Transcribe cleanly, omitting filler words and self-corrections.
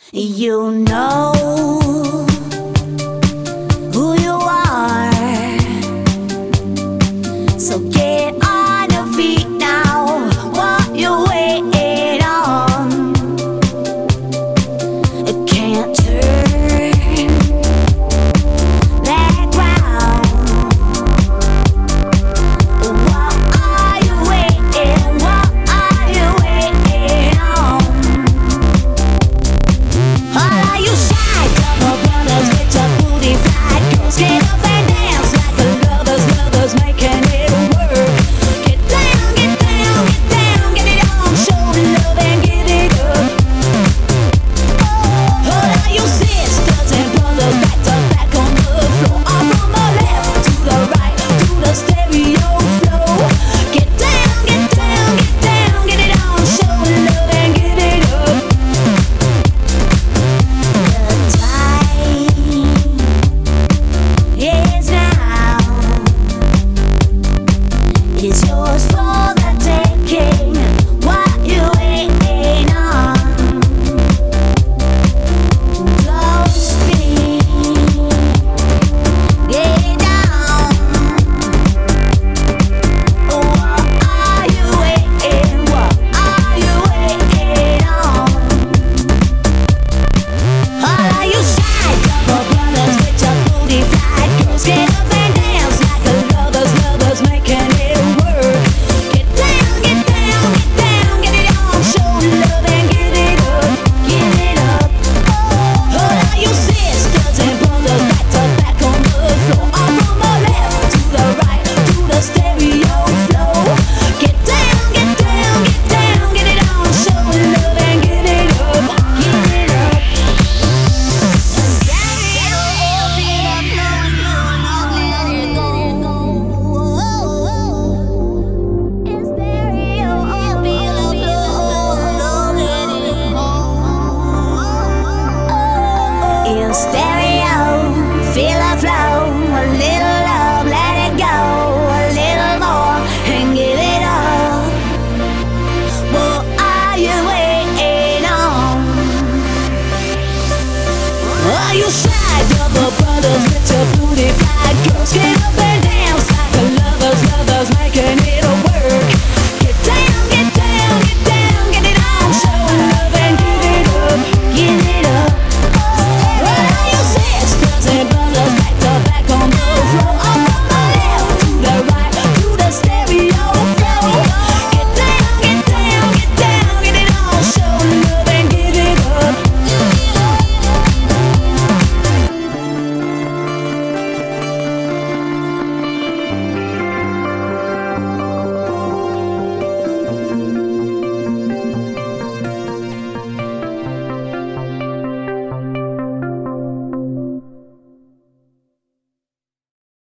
You know who you are, so get on your feet now. What you waiting on? It can't turn back round. What are you waiting? What are you waiting on? Are you shy? Double brothers with your booty fly. Girls get up and dance like the lovers making it work. Get down, get down, get down, get it on. Show love and give it up. Oh, are you sisters and brothers back to back on the floor? Or from the left to the right to the stereo flow. Get down, get down, get down, get it on. Show love and give it up. The time is now. It's yours for the taking. What you waiting on? Don't speak. Get down. What are you waiting? What are you waiting on? Are you shy? Double brothers with your booty fly. Girls get up and dance like the lovers making it work. Get down, get down, get down, get it on. Show love and give it up, give it up. Oh, are you sisters and brothers back to back on the floor? Or from the left to the right to the stereo flow. Get down, get down, get down, get it on. Show love and give it up, give it up. In stereo, feel the flow. A little love, let it go. A little more and give it up. What are you waiting on? Are you shy? Double brothers with your booty fly. Girls get up and dance